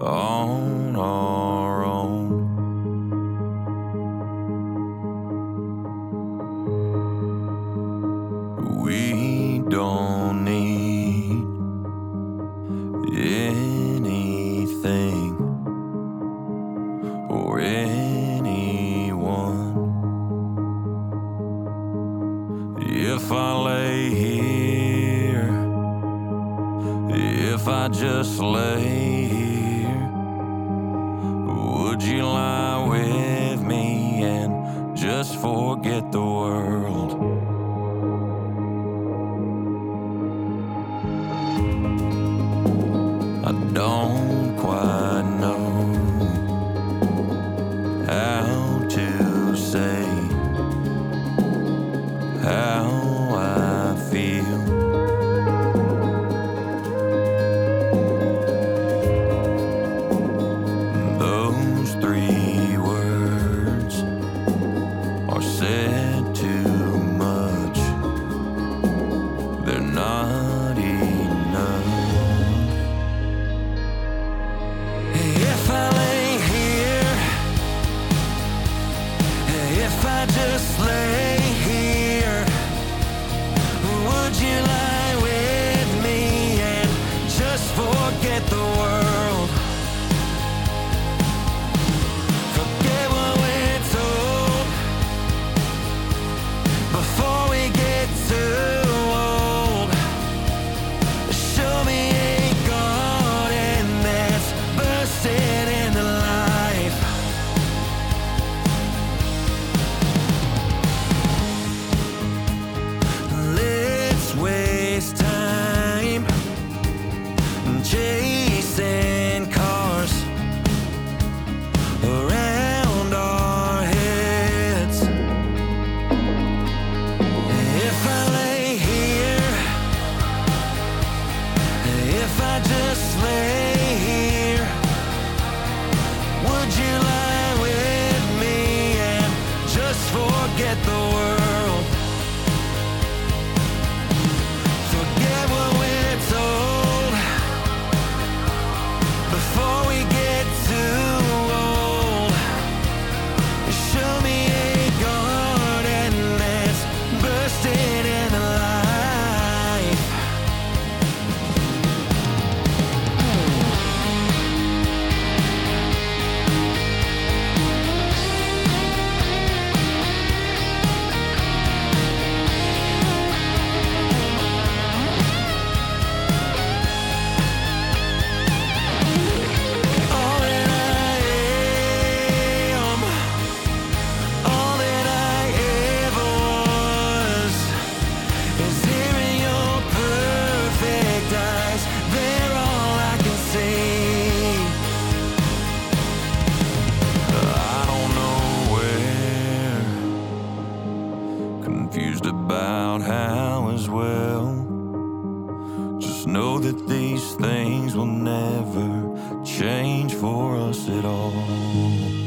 on our own. We don't need anything or anyone. If I lay here, if I just lay here, would you lie with me and just forget the world? I don't quite know how to say how I feel. Those three words are said too much. They're not enough. If I lay here, if I just lay here, would you lie with me and just forget the world? Forget what we're told before we get too old. Show me a garden that's bursting into life. Let's waste time chasing cars around our heads. If I lay here, if I just lay here, would you lie with me and just forget the world? Forget what we're told before we get too old. Show me a garden that's bursting into life. All that I am, all that I ever was, is here in your perfect eyes. They're all I can see. I don't know where, confused about how as well. Just know that these things will never change for us at all.